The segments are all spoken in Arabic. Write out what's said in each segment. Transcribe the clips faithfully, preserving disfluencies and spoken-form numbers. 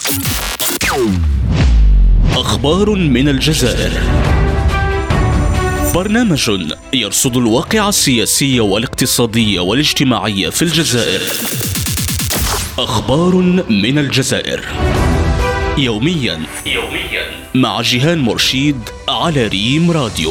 أخبار من الجزائر، برنامج يرصد الواقع السياسي والاقتصادي والاجتماعي في الجزائر. أخبار من الجزائر يوميا يوميا مع جيهان مرشيد على ريم راديو.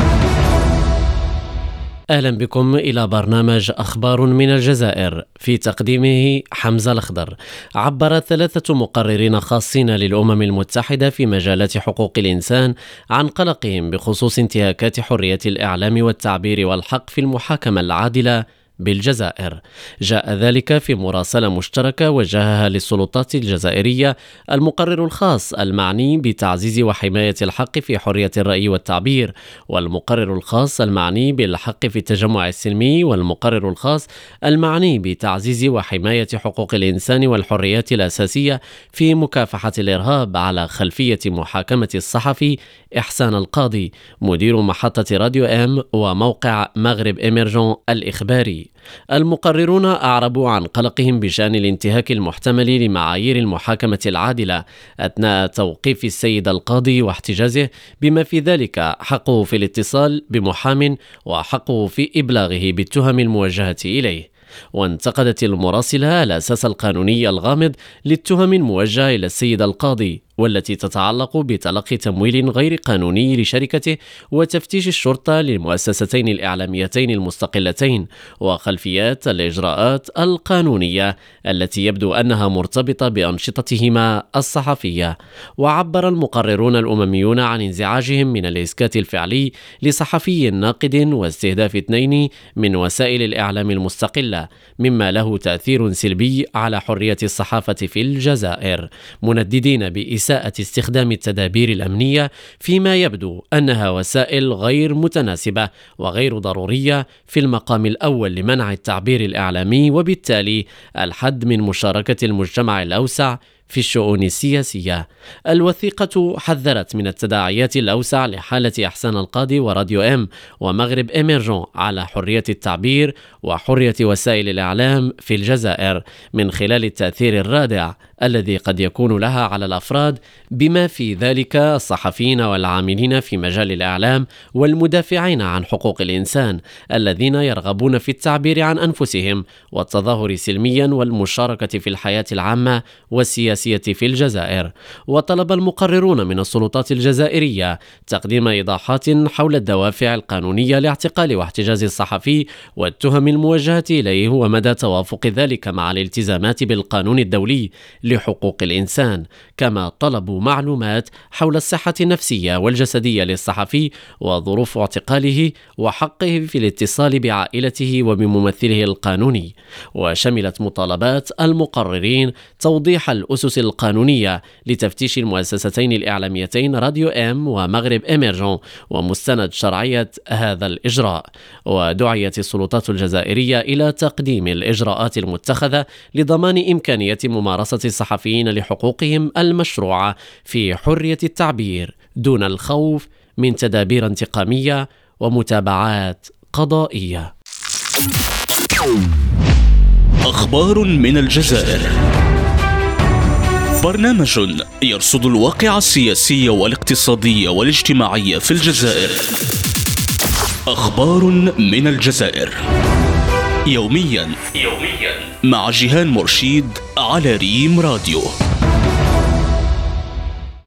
أهلا بكم إلى برنامج أخبار من الجزائر، في تقديمه حمزة الأخضر. عبر ثلاثة مقررين خاصين للأمم المتحدة في مجالات حقوق الإنسان عن قلقهم بخصوص انتهاكات حرية الإعلام والتعبير والحق في المحاكمة العادلة بالجزائر. جاء ذلك في مراسلة مشتركة وجهها للسلطات الجزائرية المقرر الخاص المعني بتعزيز وحماية الحق في حرية الرأي والتعبير، والمقرر الخاص المعني بالحق في التجمع السلمي، والمقرر الخاص المعني بتعزيز وحماية حقوق الإنسان والحريات الأساسية في مكافحة الإرهاب، على خلفية محاكمة الصحفي إحسان القاضي مدير محطة راديو إم وموقع مغرب إميرجون الإخباري. المقررون أعربوا عن قلقهم بشأن الانتهاك المحتمل لمعايير المحاكمة العادلة أثناء توقيف السيد القاضي واحتجازه، بما في ذلك حقه في الاتصال بمحام وحقه في إبلاغه بالتهم الموجهة إليه. وانتقدت المراسلة الأساس القانوني الغامض للتهم الموجهة إلى السيد القاضي، والتي تتعلق بتلقي تمويل غير قانوني لشركته وتفتيش الشرطة للمؤسستين الإعلاميتين المستقلتين، وخلفيات الإجراءات القانونية التي يبدو أنها مرتبطة بأنشطتهما الصحفية. وعبر المقررون الأمميون عن انزعاجهم من الإسكات الفعلي لصحفي ناقد واستهداف اثنين من وسائل الإعلام المستقلة، مما له تأثير سلبي على حرية الصحافة في الجزائر، منددين بإساءة استخدام التدابير الأمنية فيما يبدو أنها وسائل غير متناسبة وغير ضرورية في المقام الأول لمنع التعبير الإعلامي، وبالتالي الحد من مشاركة المجتمع الأوسع في الشؤون السياسية. الوثيقة حذرت من التداعيات الأوسع لحالة إحسان القاضي وراديو إم ومغرب إميرجون على حرية التعبير وحرية وسائل الإعلام في الجزائر، من خلال التأثير الرادع الذي قد يكون لها على الأفراد، بما في ذلك الصحفيين والعاملين في مجال الإعلام والمدافعين عن حقوق الإنسان الذين يرغبون في التعبير عن أنفسهم والتظاهر سلميا والمشاركة في الحياة العامة والسياسية في الجزائر. وطلب المقررون من السلطات الجزائرية تقديم إيضاحات حول الدوافع القانونية لاعتقال واحتجاز الصحفي والتهم الموجهة إليه، ومدى توافق ذلك مع الالتزامات بالقانون الدولي لحقوق الإنسان. كما طلبوا معلومات حول الصحة النفسية والجسدية للصحفي وظروف اعتقاله وحقه في الاتصال بعائلته وبممثله القانوني. وشملت مطالبات المقررين توضيح الأسس القانونية لتفتيش المؤسستين الإعلاميتين راديو إم ومغرب إميرجون ومستند شرعية هذا الإجراء. ودعيت السلطات الجزائرية إلى تقديم الإجراءات المتخذة لضمان إمكانية ممارسة الصحفيين لحقوقهم المشروعة في حرية التعبير دون الخوف من تدابير انتقامية ومتابعات قضائية. أخبار من الجزائر، برنامج يرصد الواقع السياسي والاقتصادي والاجتماعي في الجزائر. أخبار من الجزائر يوميا يوميا مع جيهان مرشيد على ريم راديو.